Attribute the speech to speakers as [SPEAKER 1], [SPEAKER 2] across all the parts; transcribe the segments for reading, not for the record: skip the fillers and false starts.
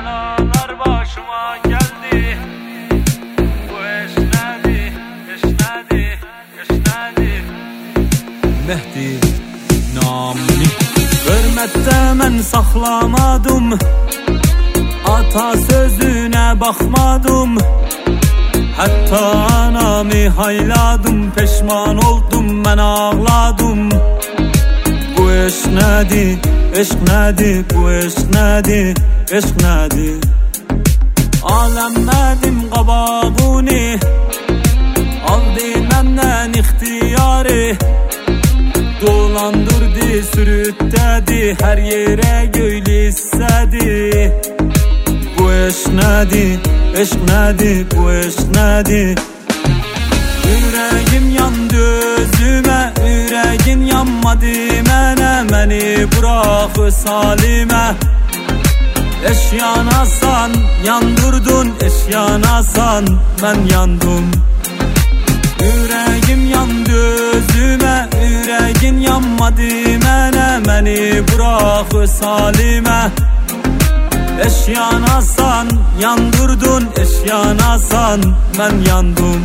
[SPEAKER 1] belalar başıma geldi. Bu eş nedir, eş nedir, eş nedir?
[SPEAKER 2] Mehdi Nami. Hürmette men saxlamadım, ata sözüne bakmadım. Hatta anamı hayladım, peşman oldum, ben ağladım. Bu eş nedir, eşk nedir, bu eşk nedir, eşk nedir? Alemmedim qabağını, aldı menden ihtiyarı. Dolandırdı, sürütledi, her yere göyle istedi. Bu eş nedir, eşk nedir, bu eşk nedir? Yüreğim yandı özüme, yüreğin yanmadı mənə. Məni bırak salime. Eş yanasan, yandırdın, eş yanasan, ben yandım. Yüreğim yandı özüme, yüreğin yanmadı mənə. Məni bırak salime. Eş yanasan, yandırdın, eş yanasan, ben yandım.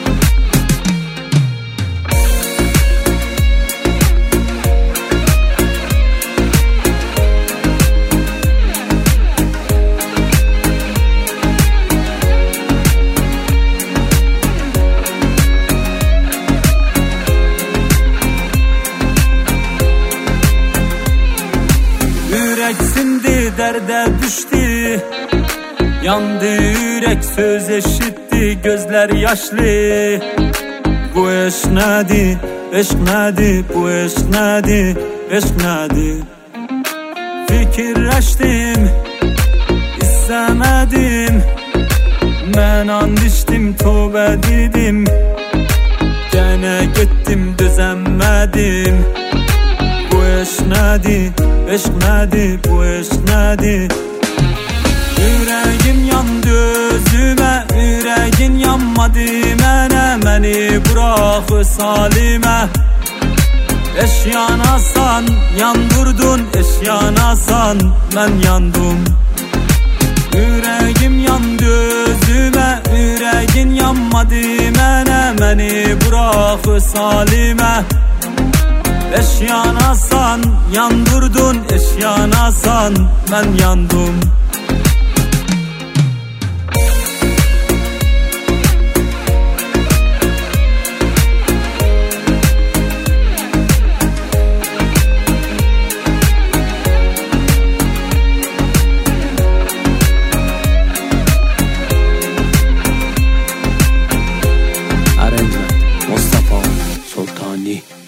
[SPEAKER 2] Yüreksindi, derde düştü, yandı yürek, söz eşitti, gözler yaşlı. Bu eş nedir, eşk nedir, bu eşk nedir, eşk nedir? Fikirleştim, istemedim, ben and içtim, tövbe dedim. Gene gittim, düzenmedim. Bu eş nedir, eşk nedir, bu eşk nedir? Yüreğim yandı özüme, yüreğin yanmadı mənə. Məni bırak salime. Eş yanasan, yandırdın, eş yanasan, ben yandım. Yüreğim yandı özüme, yüreğin yanmadı mənə. Məni bırak salime. Eş yanasan, yandırdın, eş yanasan, ben yandım.
[SPEAKER 3] Arrangement Mustafa Sultani.